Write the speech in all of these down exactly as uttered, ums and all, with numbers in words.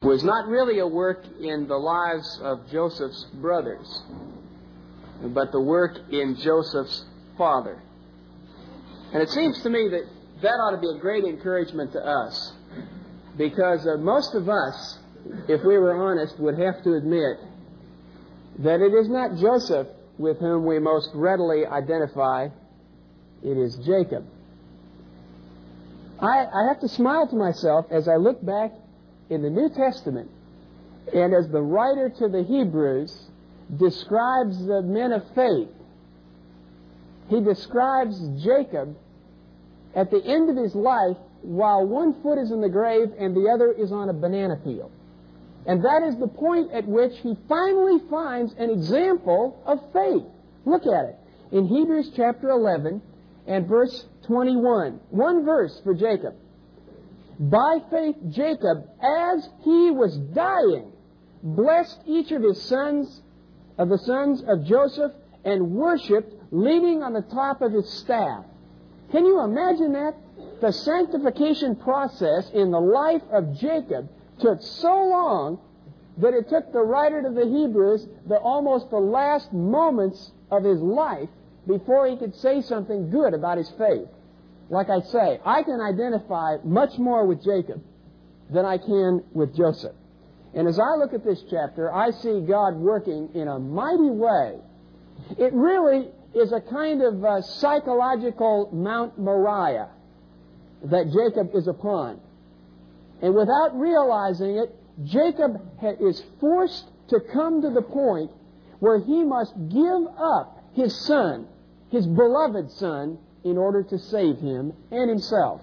was not really a work in the lives of Joseph's brothers, but the work in Joseph's father. And it seems to me that that ought to be a great encouragement to us, because uh, most of us, if we were honest, would have to admit that it is not Joseph with whom we most readily identify, it is Jacob. I, I have to smile to myself as I look back in the New Testament, and as the writer to the Hebrews describes the men of faith, he describes Jacob at the end of his life while one foot is in the grave and the other is on a banana peel. And that is the point at which he finally finds an example of faith. Look at it. In Hebrews chapter eleven and verse twenty-one. One verse for Jacob. By faith Jacob, as he was dying, blessed each of his sons, of the sons of Joseph, and worshipped, leaning on the top of his staff. Can you imagine that? The sanctification process in the life of Jacob took so long that it took the writer to the Hebrews the almost the last moments of his life before he could say something good about his faith. Like I say, I can identify much more with Jacob than I can with Joseph. And as I look at this chapter, I see God working in a mighty way. It really is a kind of uh, psychological Mount Moriah that Jacob is upon. And without realizing it, Jacob ha- is forced to come to the point where he must give up his son, his beloved son, in order to save him and himself.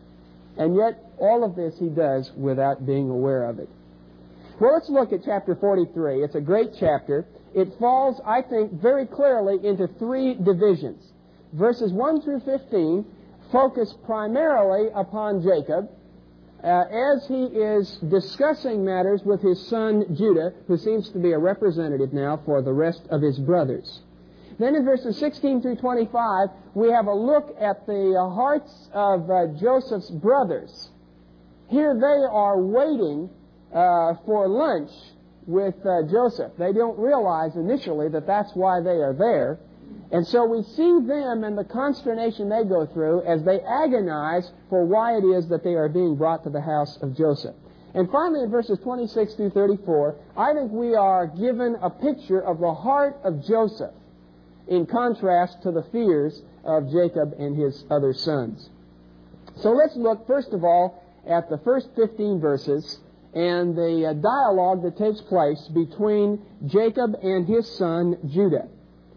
And yet, all of this he does without being aware of it. Well, let's look at chapter forty-three. It's a great chapter. It falls, I think, very clearly into three divisions. Verses one through fifteen focus primarily upon Jacob uh, as he is discussing matters with his son Judah, who seems to be a representative now for the rest of his brothers. Then in verses sixteen through twenty-five, we have a look at the uh, hearts of uh, Joseph's brothers. Here they are waiting uh, for lunch with uh, Joseph. They don't realize initially that that's why they are there. And so we see them and the consternation they go through as they agonize for why it is that they are being brought to the house of Joseph. And finally, in verses twenty-six through thirty-four, I think we are given a picture of the heart of Joseph in contrast to the fears of Jacob and his other sons. So let's look, first of all, at the first fifteen verses and the uh, dialogue that takes place between Jacob and his son Judah.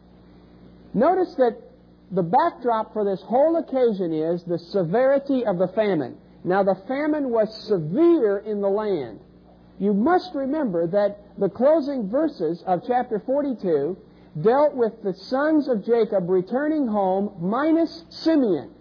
Notice that the backdrop for this whole occasion is the severity of the famine. Now, the famine was severe in the land. You must remember that the closing verses of chapter forty-two dealt with the sons of Jacob returning home minus Simeon.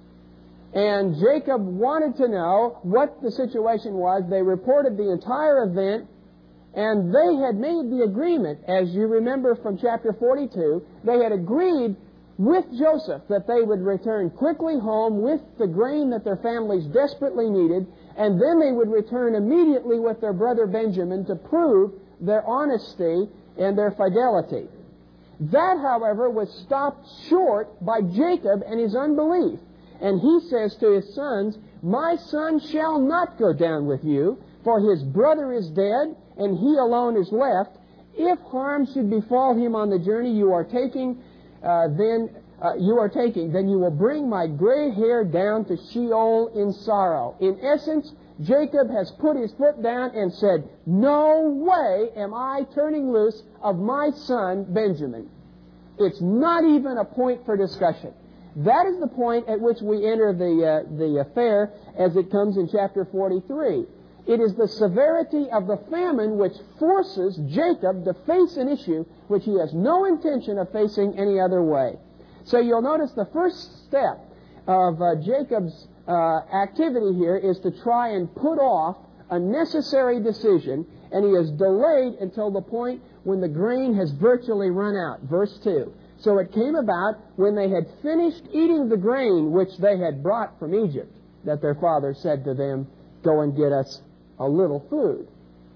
And Jacob wanted to know what the situation was. They reported the entire event, and they had made the agreement, as you remember from chapter forty-two, they had agreed with Joseph that they would return quickly home with the grain that their families desperately needed, and then they would return immediately with their brother Benjamin to prove their honesty and their fidelity. That, however, was stopped short by Jacob and his unbelief. And he says to his sons, "My son shall not go down with you, for his brother is dead, and he alone is left. If harm should befall him on the journey you are taking, uh, then uh, you are taking, then you will bring my gray hair down to Sheol in sorrow." In essence, Jacob has put his foot down and said, "No way am I turning loose of my son Benjamin." It's not even a point for discussion. That is the point at which we enter the uh, the affair as it comes in chapter forty-three. It is the severity of the famine which forces Jacob to face an issue which he has no intention of facing any other way. So you'll notice the first step of uh, Jacob's uh, activity here is to try and put off a necessary decision, and he is delayed until the point when the grain has virtually run out. Verse two. So it came about when they had finished eating the grain which they had brought from Egypt, that their father said to them, "Go and get us a little food."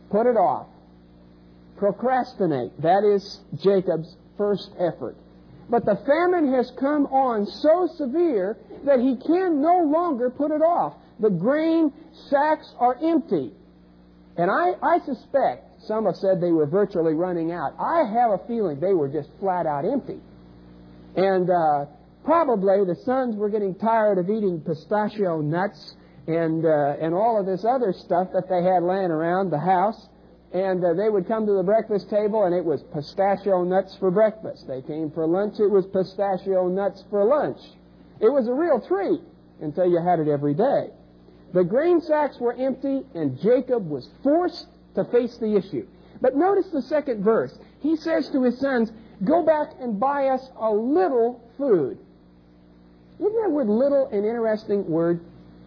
Put it off. Procrastinate. That is Jacob's first effort. But the famine has come on so severe that he can no longer put it off. The grain sacks are empty. And I, I suspect, some have said they were virtually running out. I have a feeling they were just flat out empty. And uh, probably the sons were getting tired of eating pistachio nuts and, uh, and all of this other stuff that they had laying around the house. And uh, they would come to the breakfast table, and it was pistachio nuts for breakfast. They came for lunch, it was pistachio nuts for lunch. It was a real treat until you had it every day. The grain sacks were empty, and Jacob was forced to face the issue. But notice the second verse. He says to his sons, go back and buy us a little food. Isn't that word little an interesting word?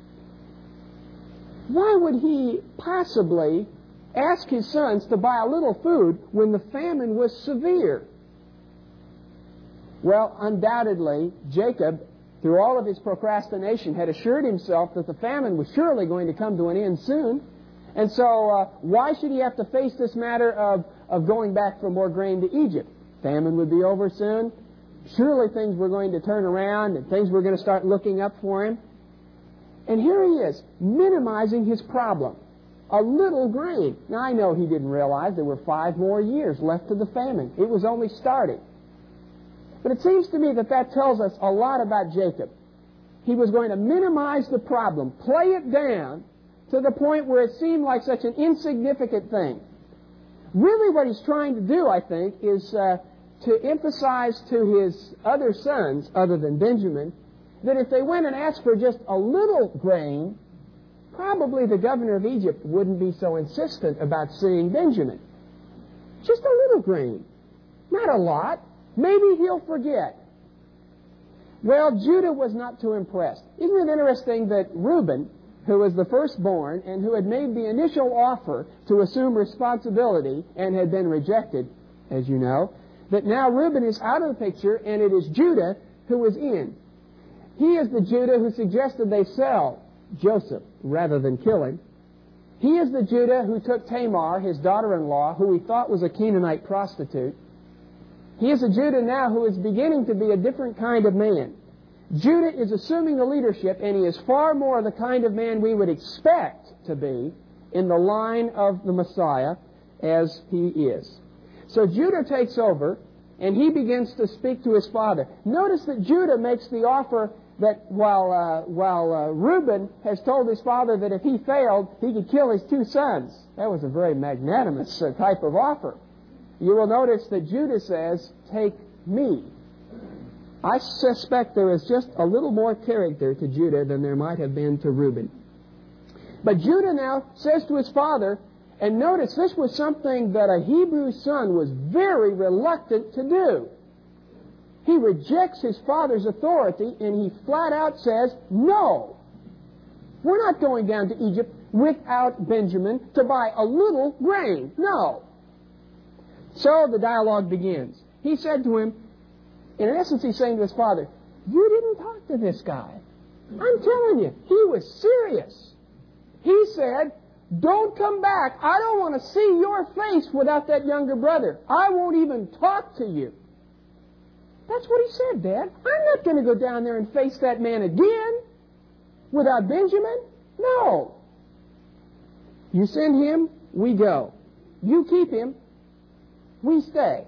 Why would he possibly ask his sons to buy a little food when the famine was severe? Well, undoubtedly, Jacob, through all of his procrastination, had assured himself that the famine was surely going to come to an end soon. And so uh, why should he have to face this matter of, of going back for more grain to Egypt? Famine would be over soon. Surely things were going to turn around and things were going to start looking up for him. And here he is, minimizing his problem. A little grain. Now, I know he didn't realize there were five more years left to the famine. It was only starting. But it seems to me that that tells us a lot about Jacob. He was going to minimize the problem, play it down to the point where it seemed like such an insignificant thing. Really what he's trying to do, I think, is uh, to emphasize to his other sons, other than Benjamin, that if they went and asked for just a little grain, probably the governor of Egypt wouldn't be so insistent about seeing Benjamin. Just a little grain. Not a lot. Maybe he'll forget. Well, Judah was not too impressed. Isn't it interesting that Reuben, who was the firstborn and who had made the initial offer to assume responsibility and had been rejected, as you know, that now Reuben is out of the picture and it is Judah who is in. He is the Judah who suggested they sell Joseph rather than kill him. He is the Judah who took Tamar, his daughter-in-law, who he thought was a Canaanite prostitute. He is a Judah now who is beginning to be a different kind of man. Judah is assuming the leadership, and he is far more the kind of man we would expect to be in the line of the Messiah as he is. So Judah takes over, and he begins to speak to his father. Notice that Judah makes the offer that while uh, while uh, Reuben has told his father that if he failed, he could kill his two sons. That was a very magnanimous uh, type of offer. You will notice that Judah says, take me. I suspect there is just a little more character to Judah than there might have been to Reuben. But Judah now says to his father, and notice this was something that a Hebrew son was very reluctant to do. He rejects his father's authority and he flat out says, no, we're not going down to Egypt without Benjamin to buy a little grain. No. So the dialogue begins. He said to him, in essence he's saying to his father, you didn't talk to this guy. I'm telling you, he was serious. He said, don't come back. I don't want to see your face without that younger brother. I won't even talk to you. That's what he said, Dad. I'm not going to go down there and face that man again without Benjamin. No. You send him, we go. You keep him, we stay.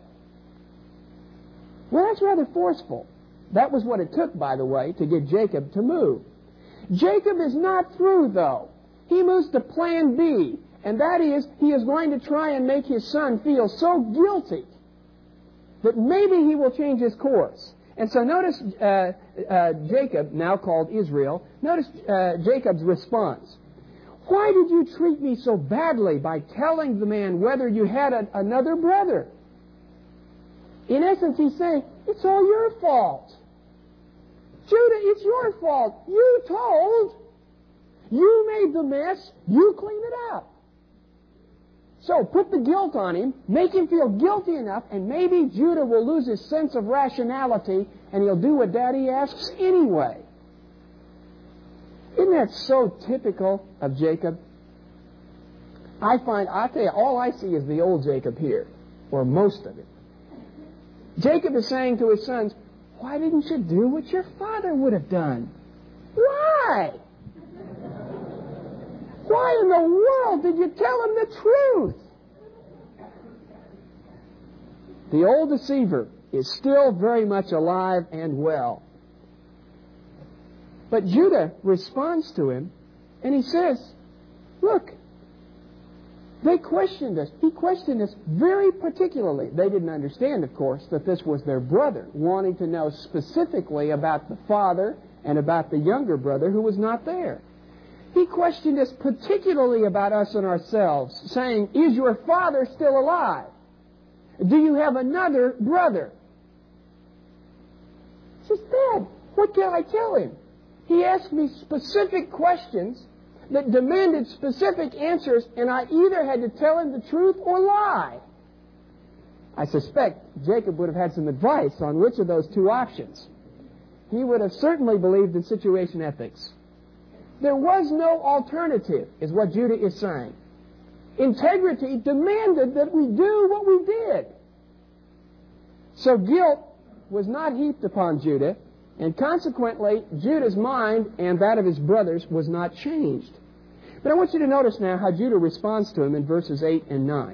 Well, that's rather forceful. That was what it took, by the way, to get Jacob to move. Jacob is not through, though. He moves to plan B, and that is he is going to try and make his son feel so guilty that maybe he will change his course. And so notice uh, uh, Jacob, now called Israel, notice uh, Jacob's response. Why did you treat me so badly by telling the man whether you had a, another brother? In essence, he's saying, it's all your fault. Judah, it's your fault. You told. You made the mess. You clean it up. So put the guilt on him, make him feel guilty enough, and maybe Judah will lose his sense of rationality and he'll do what Daddy asks anyway. Isn't that so typical of Jacob? I find, I tell you, all I see is the old Jacob here, or most of it. Jacob is saying to his sons, why didn't you do what your father would have done? Why? Why in the world did you tell him the truth? The old deceiver is still very much alive and well. But Judah responds to him, and he says, look, they questioned us. He questioned us very particularly. They didn't understand, of course, that this was their brother, wanting to know specifically about the father and about the younger brother who was not there. He questioned us particularly about us and ourselves, saying, is your father still alive? Do you have another brother? He says, Dad, what can I tell him? He asked me specific questions that demanded specific answers, and I either had to tell him the truth or lie. I suspect Jacob would have had some advice on which of those two options. He would have certainly believed in situation ethics. There was no alternative, is what Judah is saying. Integrity demanded that we do what we did. So guilt was not heaped upon Judah, and consequently, Judah's mind and that of his brothers was not changed. But I want you to notice now how Judah responds to him in verses eight and nine.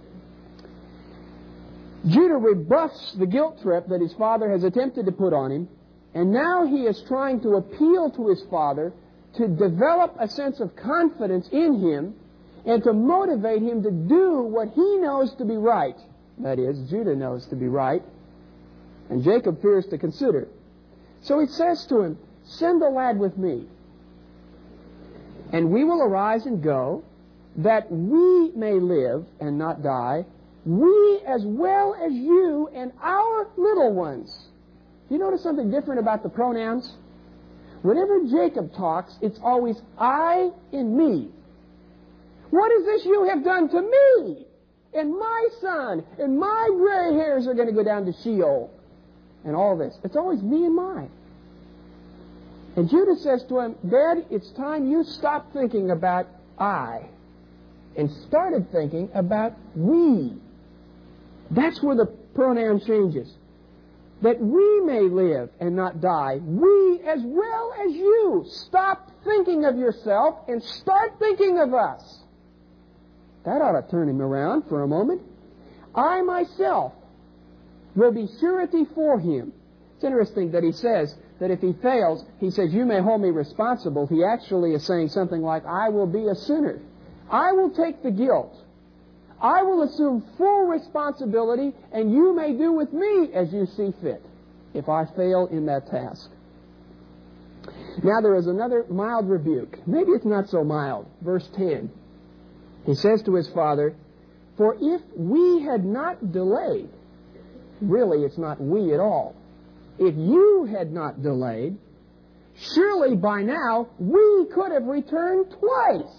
Judah rebuffs the guilt trip that his father has attempted to put on him, and now he is trying to appeal to his father to develop a sense of confidence in him and to motivate him to do what he knows to be right. That is, Judah knows to be right, and Jacob fears to consider. So he says to him, send the lad with me, and we will arise and go, that we may live and not die, we as well as you and our little ones. Do you notice something different about the pronouns? Whenever Jacob talks, it's always I and me. What is this you have done to me? And my son, and my gray hairs are going to go down to Sheol. And all this. It's always me and mine. And Judah says to him, Dad, it's time you stopped thinking about I and started thinking about we. That's where the pronoun changes. That we may live and not die. We as well as you. Stop thinking of yourself and start thinking of us. That ought to turn him around for a moment. I myself will be surety for him. It's interesting that he says that if he fails, he says, you may hold me responsible. He actually is saying something like, I will be a sinner. I will take the guilt. I will assume full responsibility, and you may do with me as you see fit if I fail in that task. Now there is another mild rebuke. Maybe it's not so mild. Verse ten. He says to his father, for if we had not delayed, really it's not we at all, if you had not delayed, surely by now we could have returned twice.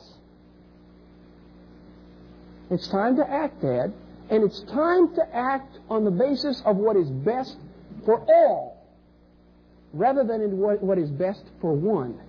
It's time to act, Dad, and it's time to act on the basis of what is best for all, rather than in what, what is best for one.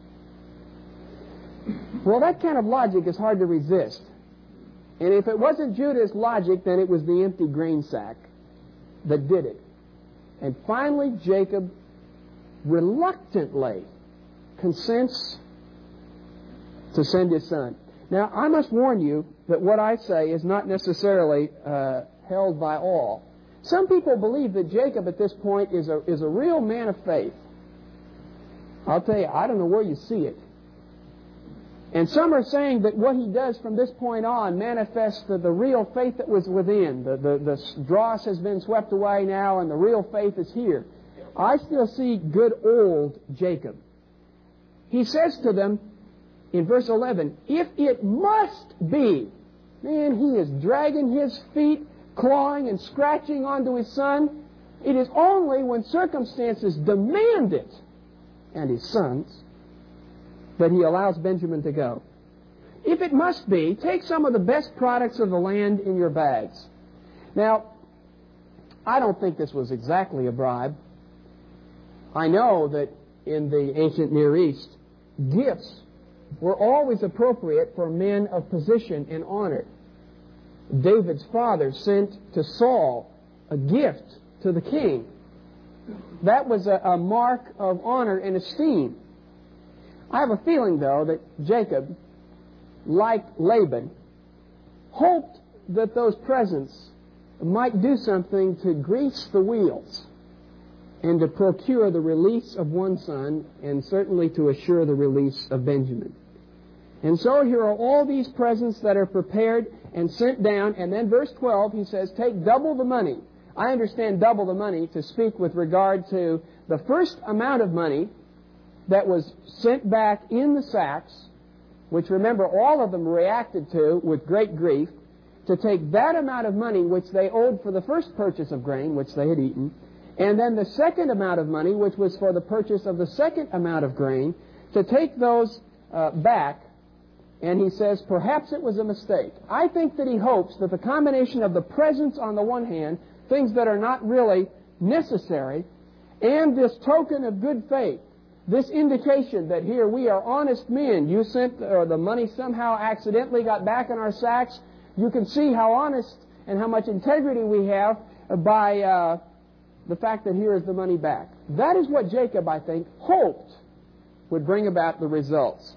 Well, that kind of logic is hard to resist. And if it wasn't Judah's logic, then it was the empty grain sack that did it. And finally, Jacob reluctantly consents to send his son. Now, I must warn you that what I say is not necessarily uh, held by all. Some people believe that Jacob at this point is a, is a real man of faith. I'll tell you, I don't know where you see it. And some are saying that what he does from this point on manifests the, the real faith that was within. The, the, the dross has been swept away now, and the real faith is here. I still see good old Jacob. He says to them in verse eleven, if it must be, man, he is dragging his feet, clawing and scratching onto his son. It is only when circumstances demand it, and his sons, that he allows Benjamin to go. If it must be, take some of the best products of the land in your bags. Now, I don't think this was exactly a bribe. I know that in the ancient Near East, gifts were always appropriate for men of position and honor. David's father sent to Saul a gift to the king. That was a, a mark of honor and esteem. I have a feeling, though, that Jacob, like Laban, hoped that those presents might do something to grease the wheels and to procure the release of one son, and certainly to assure the release of Benjamin. And so here are all these presents that are prepared and sent down, and then verse twelve, he says, take double the money. I understand double the money to speak with regard to the first amount of money that was sent back in the sacks, which, remember, all of them reacted to with great grief, to take that amount of money which they owed for the first purchase of grain, which they had eaten, and then the second amount of money, which was for the purchase of the second amount of grain, to take those uh, back. And he says, perhaps it was a mistake. I think that he hopes that the combination of the presents on the one hand, things that are not really necessary, and this token of good faith, this indication that here we are honest men, you sent, or the money somehow accidentally got back in our sacks, you can see how honest and how much integrity we have by uh, the fact that here is the money back. That is what Jacob, I think, hoped would bring about the results.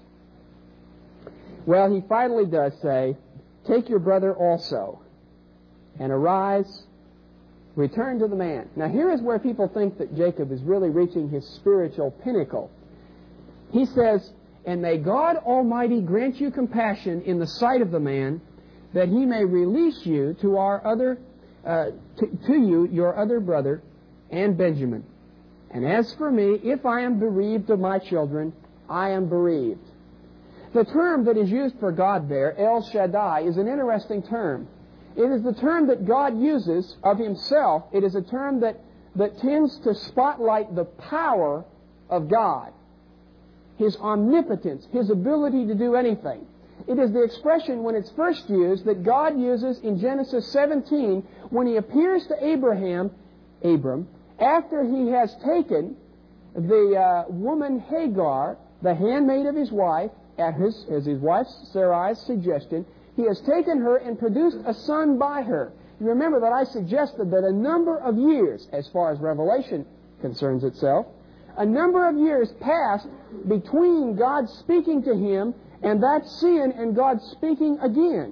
Well, he finally does say, take your brother also, and arise, return to the man. Now here is where people think that Jacob is really reaching his spiritual pinnacle. He says, and may God Almighty grant you compassion in the sight of the man, that he may release you to our other, uh, to, to you, your other brother, and Benjamin. And as for me, if I am bereaved of my children, I am bereaved. The term that is used for God there, El Shaddai, is an interesting term. It is the term that God uses of Himself. It is a term that, that tends to spotlight the power of God, His omnipotence, His ability to do anything. It is the expression, when it's first used, that God uses in Genesis seventeen when He appears to Abraham, Abram, after He has taken the uh, woman Hagar, the handmaid of his wife, at his, as his wife Sarai's suggestion, He has taken her and produced a son by her. You remember that I suggested that a number of years, as far as Revelation concerns itself, a number of years passed between God speaking to him and that sin and God speaking again.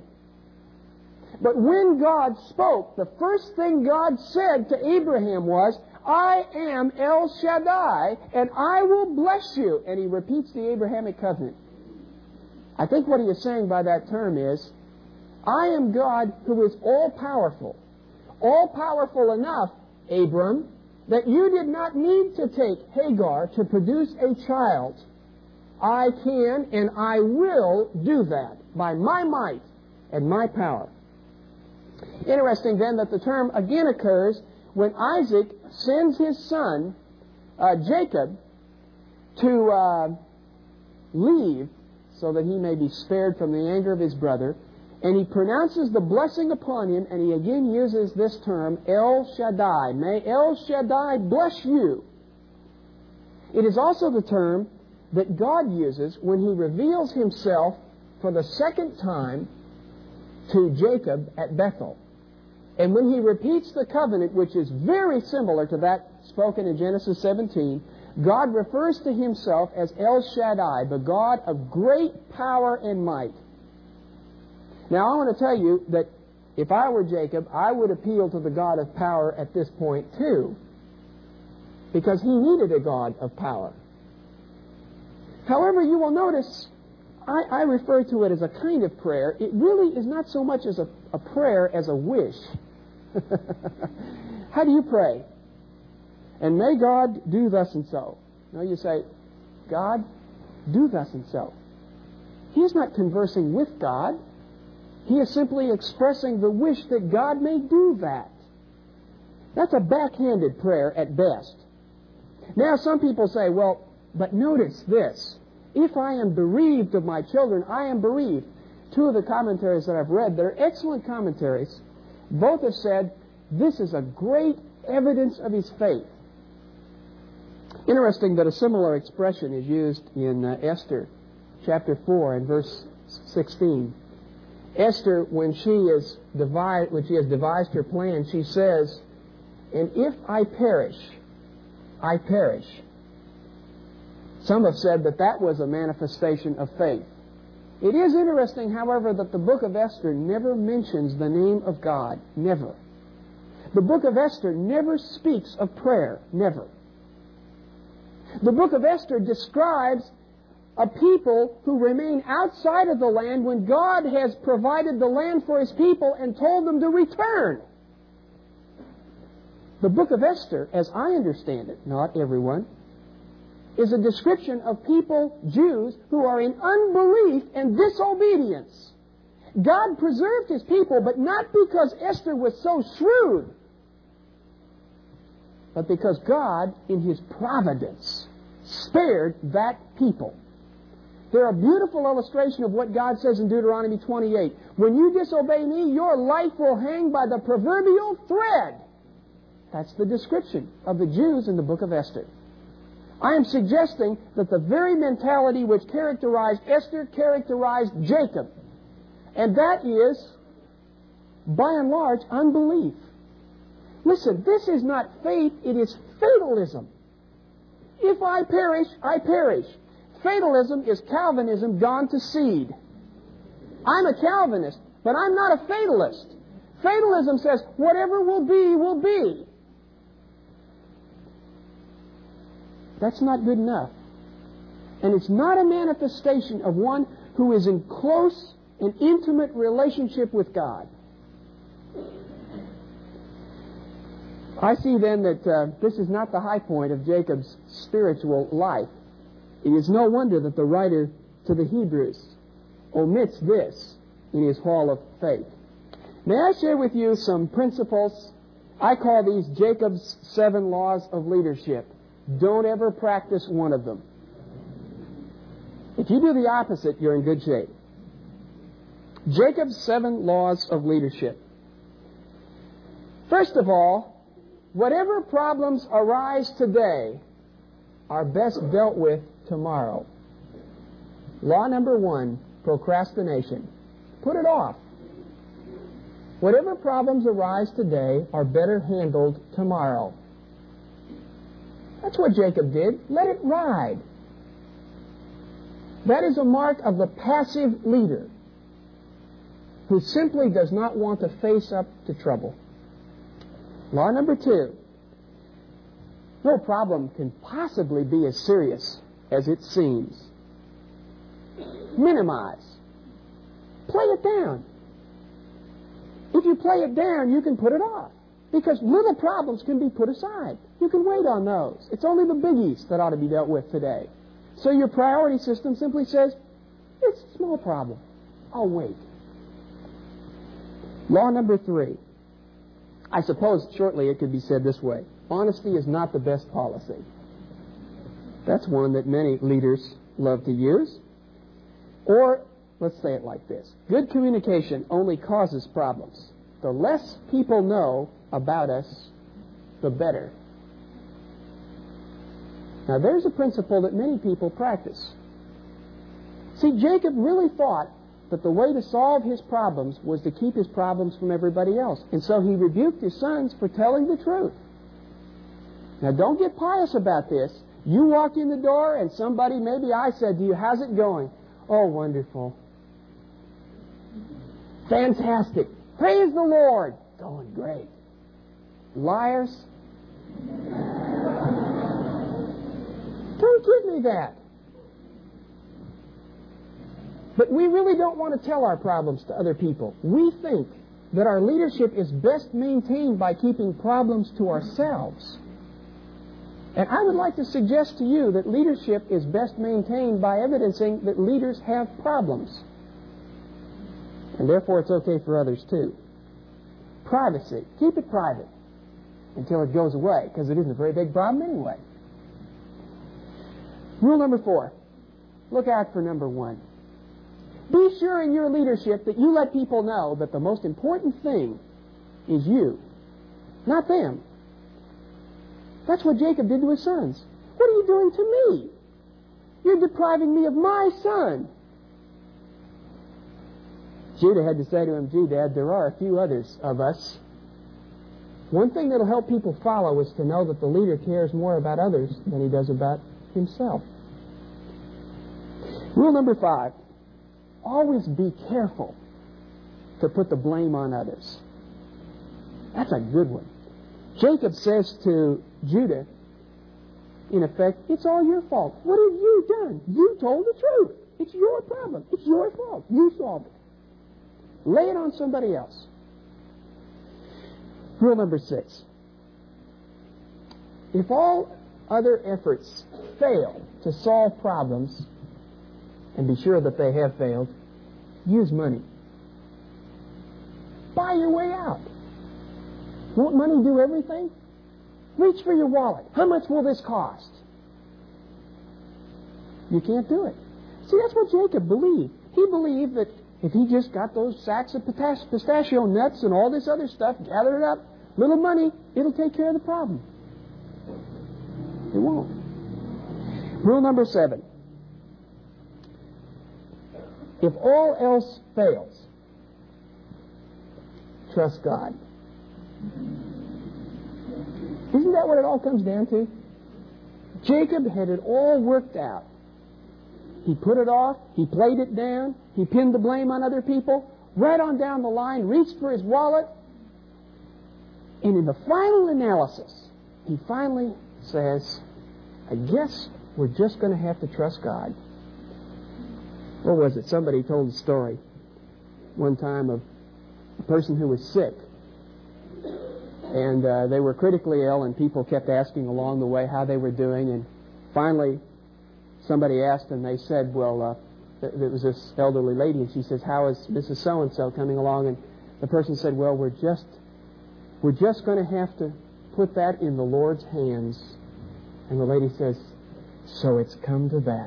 But when God spoke, the first thing God said to Abraham was, I am El Shaddai, and I will bless you. And He repeats the Abrahamic covenant. I think what He is saying by that term is, I am God who is all-powerful. All-powerful enough, Abram, that you did not need to take Hagar to produce a child. I can and I will do that by my might and my power. Interesting then that the term again occurs when Isaac sends his son, uh, Jacob, to uh, leave so that he may be spared from the anger of his brother. And he pronounces the blessing upon him, and he again uses this term, El Shaddai. May El Shaddai bless you. It is also the term that God uses when He reveals Himself for the second time to Jacob at Bethel. And when He repeats the covenant, which is very similar to that spoken in Genesis seventeen, God refers to Himself as El Shaddai, the God of great power and might. Now, I want to tell you that if I were Jacob, I would appeal to the God of power at this point too, because he needed a God of power. However, you will notice I, I refer to it as a kind of prayer. It really is not so much as a, a prayer as a wish. How do you pray? And may God do thus and so. Now you say, God, do thus and so. He is not conversing with God. He is simply expressing the wish that God may do that. That's a backhanded prayer at best. Now some people say, well, but notice this. If I am bereaved of my children, I am bereaved. Two of the commentaries that I've read, they're excellent commentaries. Both have said, this is a great evidence of his faith. Interesting that a similar expression is used in uh, Esther chapter four and verse sixteen. Esther, when she is devised, when she has devised her plan, she says, "And if I perish, I perish." Some have said that that was a manifestation of faith. It is interesting, however, that the book of Esther never mentions the name of God. Never. The book of Esther never speaks of prayer. Never. The book of Esther describes a people who remain outside of the land when God has provided the land for His people and told them to return. The book of Esther, as I understand it, not everyone, is a description of people, Jews, who are in unbelief and disobedience. God preserved His people, but not because Esther was so shrewd, but because God, in His providence, spared that people. They're a beautiful illustration of what God says in Deuteronomy twenty-eight. When you disobey me, your life will hang by the proverbial thread. That's the description of the Jews in the book of Esther. I am suggesting that the very mentality which characterized Esther characterized Jacob. And that is, by and large, unbelief. Listen, this is not faith, it is fatalism. If I perish, I perish. Fatalism is Calvinism gone to seed. I'm a Calvinist, but I'm not a fatalist. Fatalism says, whatever will be, will be. That's not good enough. And it's not a manifestation of one who is in close and intimate relationship with God. I see then that uh, this is not the high point of Jacob's spiritual life. It is no wonder that the writer to the Hebrews omits this in his hall of faith. May I share with you some principles? I call these Jacob's seven laws of leadership. Don't ever practice one of them. If you do the opposite, you're in good shape. Jacob's seven laws of leadership. First of all, whatever problems arise today are best dealt with tomorrow. Law number one, procrastination. Put it off. Whatever problems arise today are better handled tomorrow. That's what Jacob did. Let it ride. That is a mark of the passive leader who simply does not want to face up to trouble. Law number two. No problem can possibly be as serious as it seems. Minimize. Play it down. If you play it down, you can put it off. Because little problems can be put aside. You can wait on those. It's only the biggies that ought to be dealt with today. So your priority system simply says, it's a small problem. I'll wait. Law number three. I suppose shortly it could be said this way. Honesty is not the best policy. That's one that many leaders love to use. Or, let's say it like this. Good communication only causes problems. The less people know about us, the better. Now, there's a principle that many people practice. See, Jacob really thought that the way to solve his problems was to keep his problems from everybody else. And so he rebuked his sons for telling the truth. Now, don't get pious about this. You walk in the door and somebody, maybe I said to you, how's it going? Oh, wonderful. Fantastic. Praise the Lord. Going great. Liars. Don't give me that. But we really don't want to tell our problems to other people. We think that our leadership is best maintained by keeping problems to ourselves. And I would like to suggest to you that leadership is best maintained by evidencing that leaders have problems. And therefore it's okay for others too. Privacy. Keep it private until it goes away, because it isn't a very big problem anyway. Rule number four. Look out for number one. Be sure in your leadership that you let people know that the most important thing is you, not them. That's what Jacob did to his sons. What are you doing to me? You're depriving me of my son. Judah had to say to him, gee, Dad, there are a few others of us. One thing that will help people follow is to know that the leader cares more about others than he does about himself. Rule number five, always be careful to put the blame on others. That's a good one. Jacob says to Judah, in effect, it's all your fault. What have you done? You told the truth. It's your problem. It's your fault. You solved it. Lay it on somebody else. Rule number six. If all other efforts fail to solve problems, and be sure that they have failed, use money. Buy your way out. Won't money do everything? Reach for your wallet. How much will this cost? You can't do it. See, that's what Jacob believed. He believed that if he just got those sacks of pistachio nuts and all this other stuff, gathered it up, little money, it'll take care of the problem. It won't. Rule number seven. If all else fails, trust God. Isn't that what it all comes down to? Jacob had it all worked out. He put it off. He played it down. He pinned the blame on other people. Right on down the line, reached for his wallet. And in the final analysis, he finally says, I guess we're just going to have to trust God. What was it? Somebody told a story one time of a person who was sick. And uh, they were critically ill, and people kept asking along the way how they were doing. And finally, somebody asked, and they said, well, uh, th- there was this elderly lady, and she says, how is Missus So-and-so coming along? And the person said, well, we're just, we're just going to have to put that in the Lord's hands. And the lady says, so it's come to that.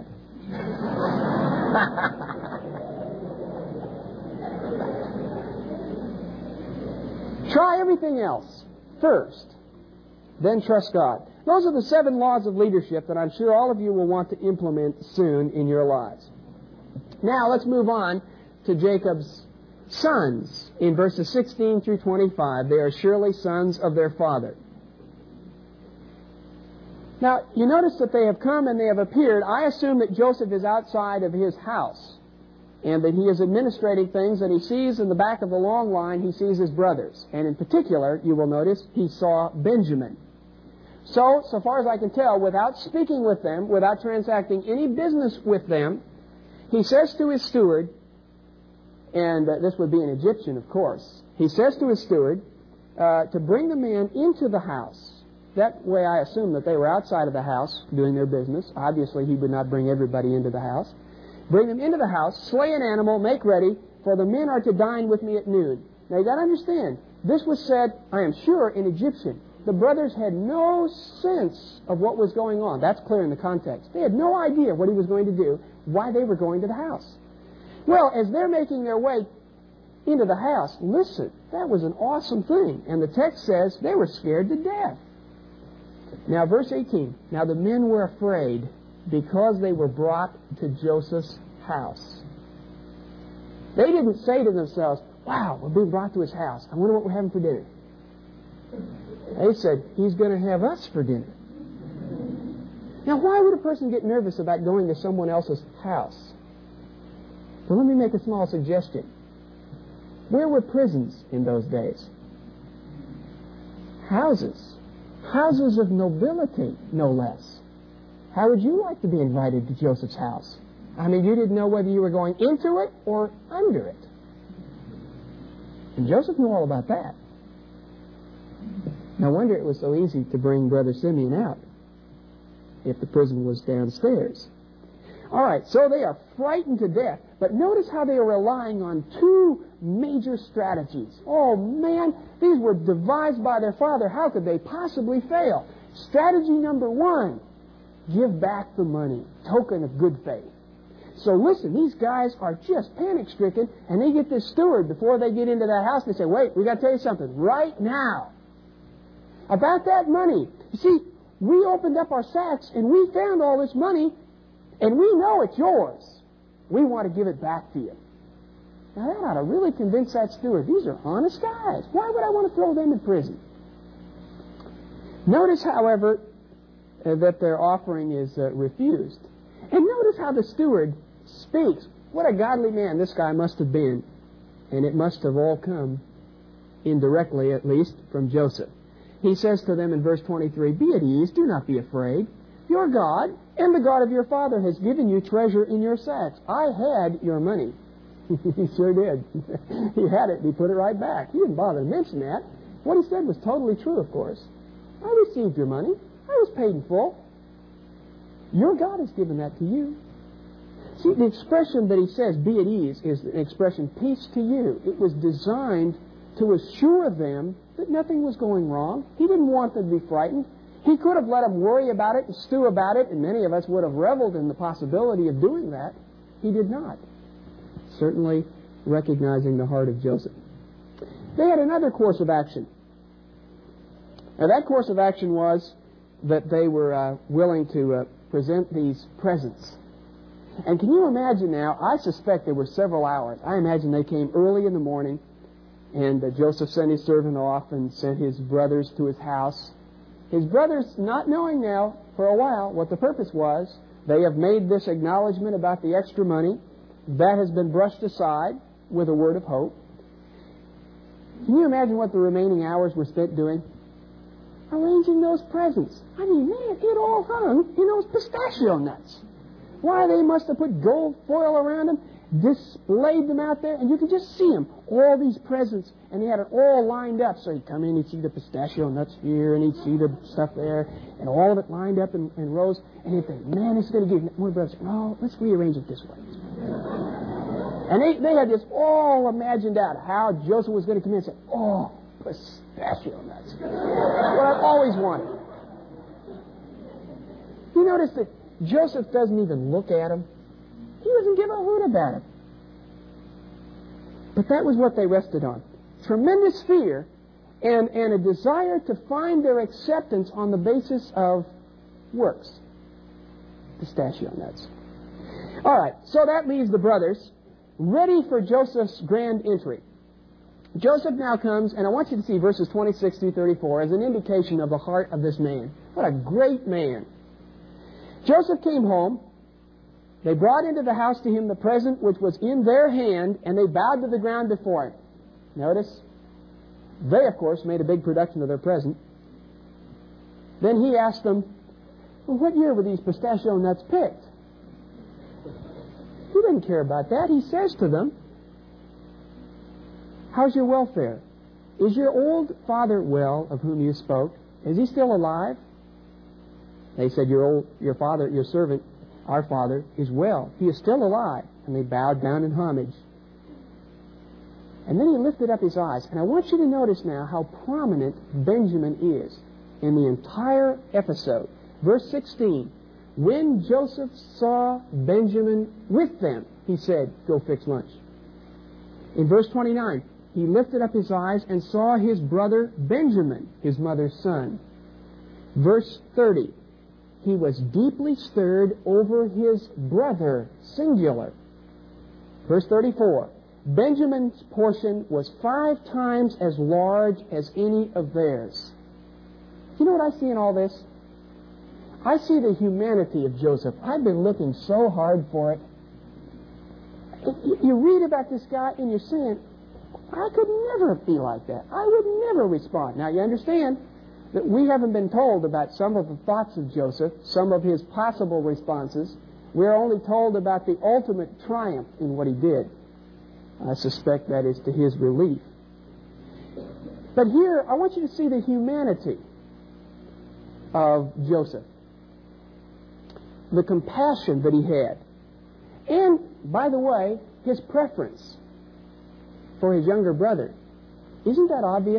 Try everything else first, then trust God. Those are the seven laws of leadership that I'm sure all of you will want to implement soon in your lives. Now let's move on to Jacob's sons. In verses sixteen through twenty-five, they are surely sons of their father. Now, you notice that they have come and they have appeared. I assume that Joseph is outside of his house and that he is administrating things, and he sees in the back of the long line, he sees his brothers. And in particular, you will notice, he saw Benjamin. So, so far as I can tell, without speaking with them, without transacting any business with them, he says to his steward, and uh, this would be an Egyptian, of course, he says to his steward uh, to bring the man into the house. That way I assume that they were outside of the house doing their business. Obviously, he would not bring everybody into the house. Bring them into the house, slay an animal, make ready, for the men are to dine with me at noon. Now, you got to understand, this was said, I am sure, in Egyptian. The brothers had no sense of what was going on. That's clear in the context. They had no idea what he was going to do, why they were going to the house. Well, as they're making their way into the house, listen, that was an awesome thing. And the text says they were scared to death. Now, verse eighteen. Now the men were afraid because they were brought to Joseph's house. They didn't say to themselves, wow, we're being brought to his house. I wonder what we're having for dinner. They said, he's going to have us for dinner. Now, why would a person get nervous about going to someone else's house? Well, let me make a small suggestion. Where were prisons in those days? Houses. Houses of nobility, no less. How would you like to be invited to Joseph's house? I mean, you didn't know whether you were going into it or under it. And Joseph knew all about that. No wonder it was so easy to bring Brother Simeon out if the prison was downstairs. All right, so they are frightened to death. But notice how they are relying on two major strategies. Oh, man, these were devised by their father. How could they possibly fail? Strategy number one, give back the money, token of good faith. So listen, these guys are just panic-stricken, and they get this steward before they get into that house. They say, wait, we got to tell you something right now about that money. You see, we opened up our sacks, and we found all this money, And we know it's yours. We want to give it back to you. Now that ought to really convince that steward. These are honest guys. Why would I want to throw them in prison? Notice, however, uh, that their offering is uh, refused. And notice how the steward speaks. What a godly man this guy must have been. And it must have all come, indirectly at least, from Joseph. He says to them in verse twenty-three, "Be at ease, do not be afraid. Your God and the God of your father has given you treasure in your sacks. I had your money." He sure did. He had it. He put it right back. He didn't bother to mention that. What he said was totally true, of course. I received your money. I was paid in full. Your God has given that to you. See, the expression that he says, "be at ease," is the expression, "peace to you." It was designed to assure them that nothing was going wrong. He didn't want them to be frightened. He could have let them worry about it and stew about it, and many of us would have reveled in the possibility of doing that. He did not. Certainly recognizing the heart of Joseph. They had another course of action. Now, that course of action was that they were uh, willing to uh, present these presents. And can you imagine now, I suspect there were several hours. I imagine they came early in the morning, and uh, Joseph sent his servant off and sent his brothers to his house. His brothers, not knowing now for a while what the purpose was, they have made this acknowledgement about the extra money. That has been brushed aside with a word of hope. Can you imagine what the remaining hours were spent doing? Arranging those presents. I mean, man, it all hung in those pistachio nuts. Why, they must have put gold foil around them, displayed them out there, and you could just see them, all these presents, and they had it all lined up. So you'd come in, you'd see the pistachio nuts here, and you'd see the stuff there, and all of it lined up in, in rows, and you'd think, man, it's going to give one brother, no, let's rearrange it this way. And they, they had this all imagined out, how Joseph was going to come in and say, "Oh, pistachio nuts. What I've always wanted." You notice that Joseph doesn't even look at him. He doesn't give a hoot about it. But that was what they rested on. Tremendous fear and, and a desire to find their acceptance on the basis of works. Pistachio nuts. All right, so that leaves the brothers ready for Joseph's grand entry. Joseph now comes, and I want you to see verses twenty-six through thirty-four as an indication of the heart of this man. What a great man. Joseph came home. They brought into the house to him the present which was in their hand, and they bowed to the ground before him. Notice, they, of course, made a big production of their present. Then he asked them, "Well, what year were these pistachio nuts picked?" He didn't care about that. He says to them, "How's your welfare? Is your old father well, of whom you spoke? Is he still alive?" They said, "Your old, your father, your servant, our father, is well. He is still alive." And they bowed down in homage. And then he lifted up his eyes. And I want you to notice now how prominent Benjamin is in the entire episode. Verse sixteen. When Joseph saw Benjamin with them, he said, "Go fix lunch." In verse twenty-nine, he lifted up his eyes and saw his brother Benjamin, his mother's son. Verse thirty, he was deeply stirred over his brother, singular. Verse thirty-four, Benjamin's portion was five times as large as any of theirs. You know what I see in all this? I see the humanity of Joseph. I've been looking so hard for it. You read about this guy and you're saying, I could never be like that. I would never respond. Now, you understand that we haven't been told about some of the thoughts of Joseph, some of his possible responses. We're only told about the ultimate triumph in what he did. I suspect that is to his relief. But here, I want you to see the humanity of Joseph. The compassion that he had. And, by the way, his preference for his younger brother. Isn't that obvious?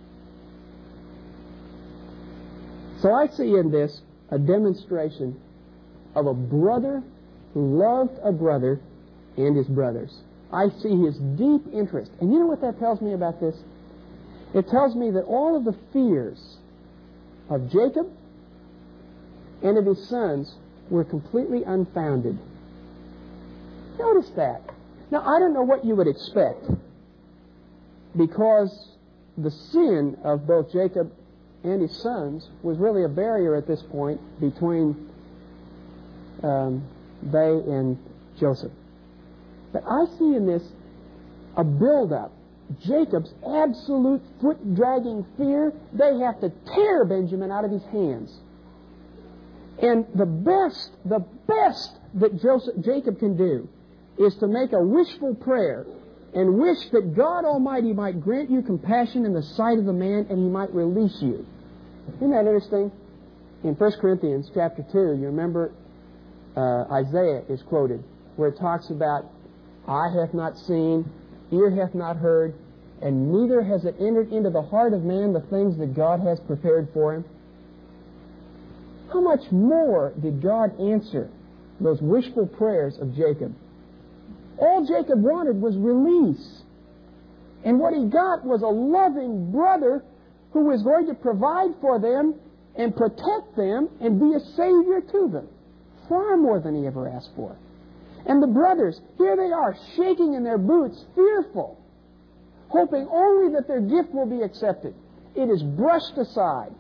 So I see in this a demonstration of a brother who loved a brother and his brothers. I see his deep interest. And you know what that tells me about this? It tells me that all of the fears of Jacob and of his sons were completely unfounded. Notice that. Now, I don't know what you would expect, because the sin of both Jacob and his sons was really a barrier at this point between um, they and Joseph. But I see in this a build-up. Jacob's absolute foot-dragging fear, they have to tear Benjamin out of his hands. And the best, the best that Joseph, Jacob can do is to make a wishful prayer and wish that God Almighty might grant you compassion in the sight of the man and He might release you. Isn't that interesting? In First Corinthians chapter two, you remember uh, Isaiah is quoted, where it talks about, eye hath not seen, ear hath not heard, and neither has it entered into the heart of man the things that God has prepared for him. How much more did God answer those wishful prayers of Jacob? All Jacob wanted was release. And what he got was a loving brother who was going to provide for them and protect them and be a savior to them. Far more than he ever asked for. And the brothers, here they are, shaking in their boots, fearful, hoping only that their gift will be accepted. It is brushed aside.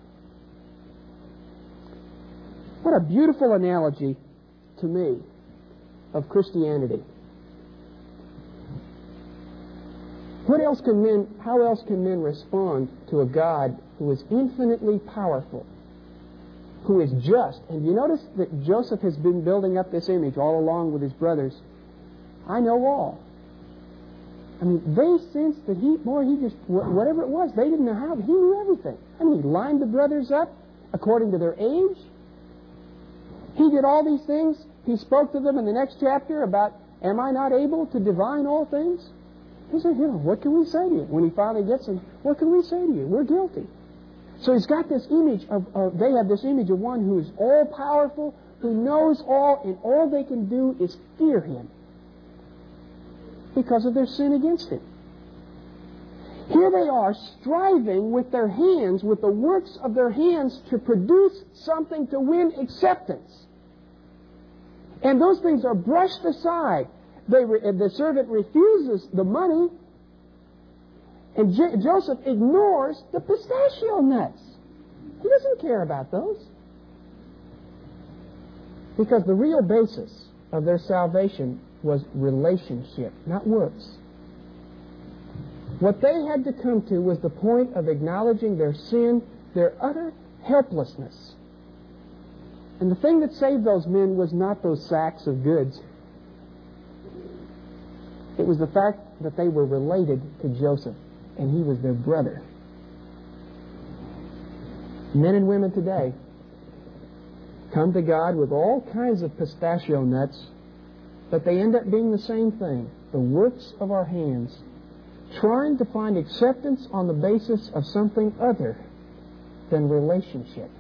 What a beautiful analogy to me of Christianity. What else can men, how else can men respond to a God who is infinitely powerful, who is just? And you notice that Joseph has been building up this image all along with his brothers. I know all. I mean, they sensed that he, boy, he just, whatever it was, they didn't know how, he knew everything. I mean, he lined the brothers up according to their age. He did all these things. He spoke to them in the next chapter about, am I not able to divine all things? He said, you know, what can we say to you? When he finally gets them, what can we say to you? We're guilty. So he's got this image of, of they have this image of one who is all-powerful, who knows all, and all they can do is fear him because of their sin against him. Here they are striving with their hands, with the works of their hands, to produce something to win acceptance. And those things are brushed aside. They re- the servant refuses the money, and J- Joseph ignores the pistachio nuts. He doesn't care about those. Because the real basis of their salvation was relationship, not works. What they had to come to was the point of acknowledging their sin, their utter helplessness. And the thing that saved those men was not those sacks of goods. It was the fact that they were related to Joseph, and he was their brother. Men and women today come to God with all kinds of pistachio nuts, but they end up being the same thing, the works of our hands, trying to find acceptance on the basis of something other than relationship.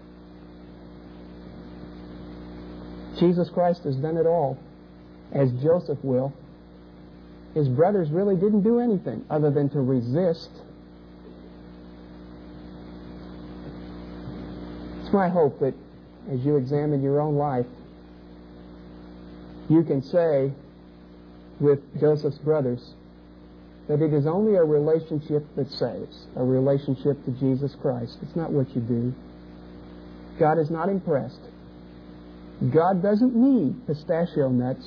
Jesus Christ has done it all, as Joseph will. His brothers really didn't do anything other than to resist. It's my hope that as you examine your own life, you can say with Joseph's brothers that it is only a relationship that saves, a relationship to Jesus Christ. It's not what you do. God is not impressed. God doesn't need pistachio nuts,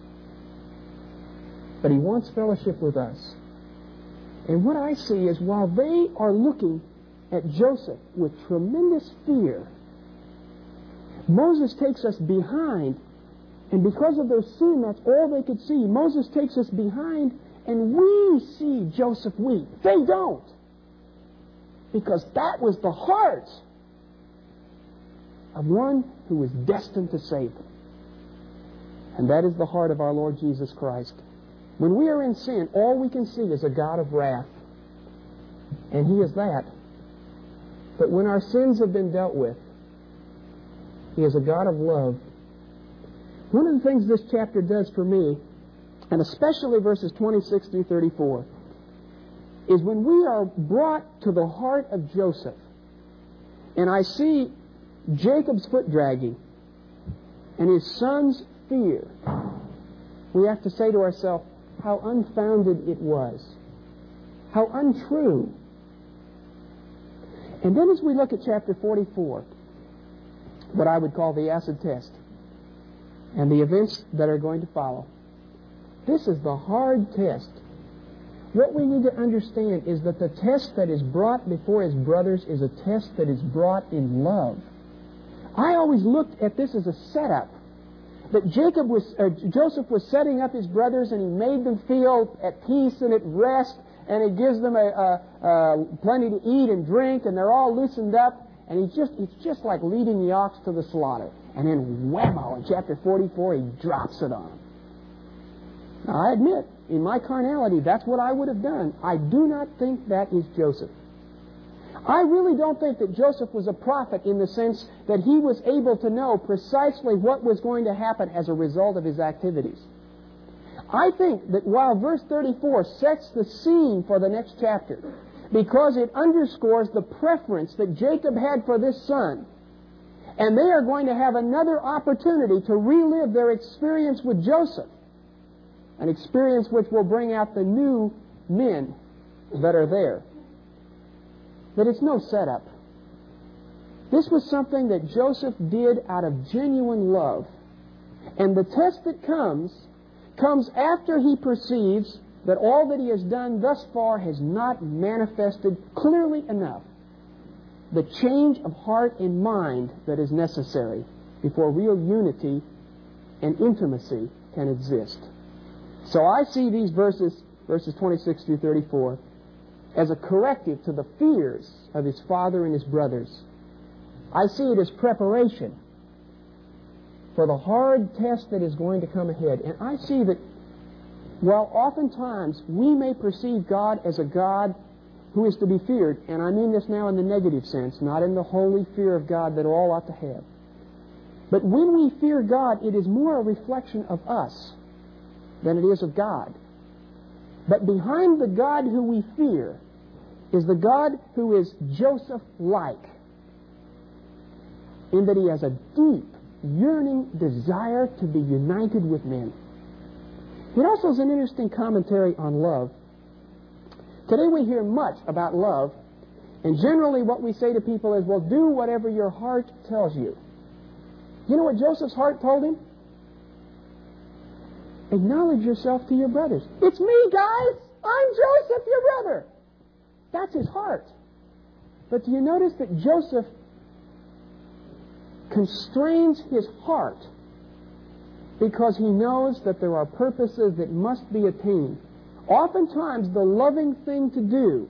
but He wants fellowship with us. And what I see is while they are looking at Joseph with tremendous fear, Moses takes us behind, and because of their sin, that's all they could see. Moses takes us behind, and we see Joseph weep. They don't. Because that was the heart of one who was destined to save them. And that is the heart of our Lord Jesus Christ. When we are in sin, all we can see is a God of wrath. And He is that. But when our sins have been dealt with, He is a God of love. One of the things this chapter does for me, and especially verses twenty-six through thirty-four, is when we are brought to the heart of Joseph, and I see Jacob's foot dragging, and his son's fear, we have to say to ourselves, how unfounded it was. How untrue. And then as we look at chapter forty-four, what I would call the acid test, and the events that are going to follow, this is the hard test. What we need to understand is that the test that is brought before his brothers is a test that is brought in love. I always looked at this as a setup. That Jacob was, uh, Joseph was setting up his brothers, and he made them feel at peace and at rest, and he gives them a, a, a plenty to eat and drink, and they're all loosened up, and he just it's just like leading the ox to the slaughter. And then whammo, in chapter forty-four, he drops it on them. Now, I admit, in my carnality, that's what I would have done. I do not think that is Joseph. I really don't think that Joseph was a prophet in the sense that he was able to know precisely what was going to happen as a result of his activities. I think that while verse thirty-four sets the scene for the next chapter, because it underscores the preference that Jacob had for this son, and they are going to have another opportunity to relive their experience with Joseph, an experience which will bring out the new men that are there. That it's no setup. This was something that Joseph did out of genuine love. And the test that comes, comes after he perceives that all that he has done thus far has not manifested clearly enough the change of heart and mind that is necessary before real unity and intimacy can exist. So I see these verses, verses twenty-six through thirty-four, as a corrective to the fears of his father and his brothers. I see it as preparation for the hard test that is going to come ahead. And I see that while oftentimes we may perceive God as a God who is to be feared, and I mean this now in the negative sense, not in the holy fear of God that all ought to have. But when we fear God, it is more a reflection of us than it is of God. But behind the God who we fear is the God who is Joseph-like, in that he has a deep, yearning desire to be united with men. It also is an interesting commentary on love. Today we hear much about love, and generally what we say to people is, well, do whatever your heart tells you. You know what Joseph's heart told him? Acknowledge yourself to your brothers. It's me, guys! I'm Joseph, your brother! That's his heart. But do you notice that Joseph constrains his heart because he knows that there are purposes that must be attained? Oftentimes, the loving thing to do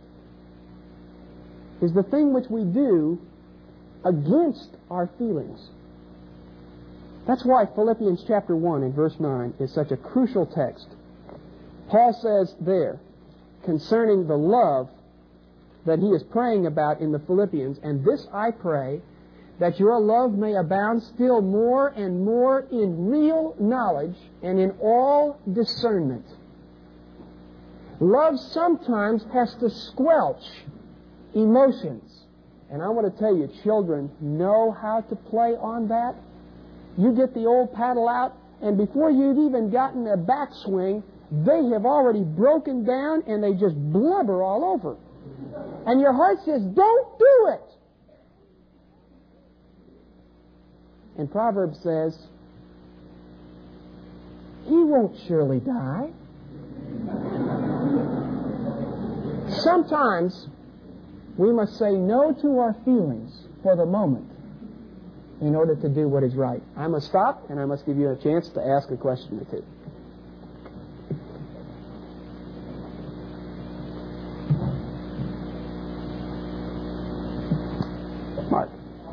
is the thing which we do against our feelings. That's why Philippians chapter one and verse nine is such a crucial text. Paul says there, concerning the love that he is praying about in the Philippians, and this I pray, that your love may abound still more and more in real knowledge and in all discernment. Love sometimes has to squelch emotions. And I want to tell you, children know how to play on that. You get the old paddle out, and before you've even gotten a backswing, they have already broken down and they just blubber all over. And your heart says, don't do it. And Proverbs says, he won't surely die. Sometimes we must say no to our feelings for the moment in order to do what is right. I must stop, and I must give you a chance to ask a question or two. Mark.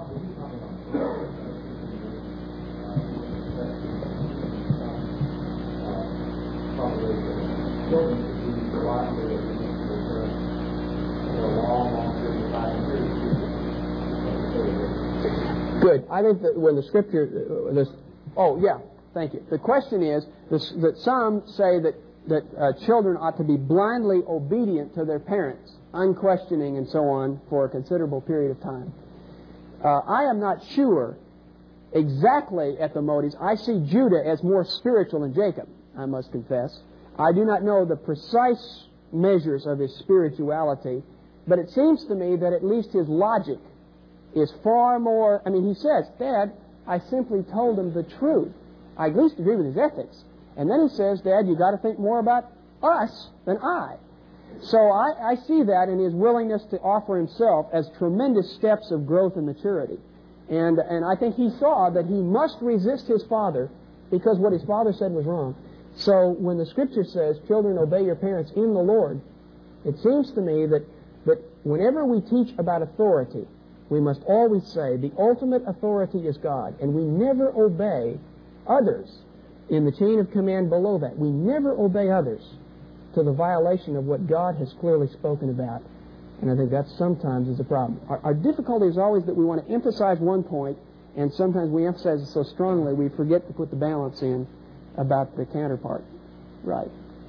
Good. I think that when the Scripture... Uh, this, oh, yeah. Thank you. The question is this, that some say that, that uh, children ought to be blindly obedient to their parents, unquestioning and so on, for a considerable period of time. Uh, I am not sure exactly at the motives. I see Judah as more spiritual than Jacob, I must confess. I do not know the precise measures of his spirituality, but it seems to me that at least his logic is far more... I mean, he says, Dad, I simply told him the truth. I at least agree with his ethics. And then he says, Dad, you got to think more about us than I. So I, I see that in his willingness to offer himself as tremendous steps of growth and maturity. And, and I think he saw that he must resist his father because what his father said was wrong. So when the Scripture says, children, obey your parents in the Lord, it seems to me that, that whenever we teach about authority, we must always say the ultimate authority is God, and we never obey others in the chain of command below that. We never obey others to the violation of what God has clearly spoken about. And I think that sometimes is a problem. Our, our difficulty is always that we want to emphasize one point, and sometimes we emphasize it so strongly we forget to put the balance in about the counterpart. Right.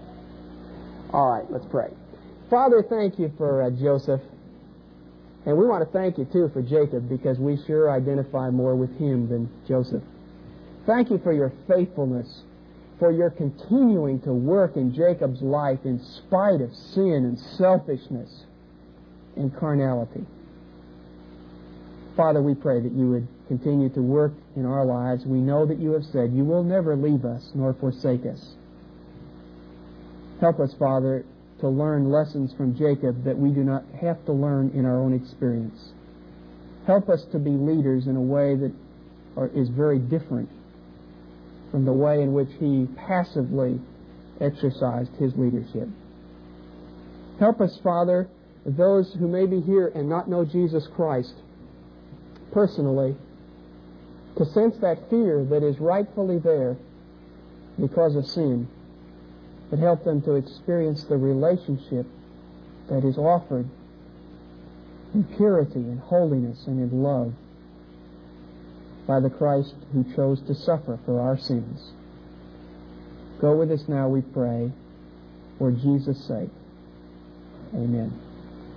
All right, let's pray. Father, thank you for uh, Joseph. And we want to thank you, too, for Jacob, because we sure identify more with him than Joseph. Thank you for your faithfulness, for your continuing to work in Jacob's life in spite of sin and selfishness and carnality. Father, we pray that you would continue to work in our lives. We know that you have said you will never leave us nor forsake us. Help us, Father, to learn lessons from Jacob that we do not have to learn in our own experience. Help us to be leaders in a way that are, is very different from the way in which he passively exercised his leadership. Help us, Father, those who may be here and not know Jesus Christ personally, to sense that fear that is rightfully there because of sin, but help them to experience the relationship that is offered in purity and holiness and in love by the Christ who chose to suffer for our sins. Go with us now, we pray, for Jesus' sake. Amen.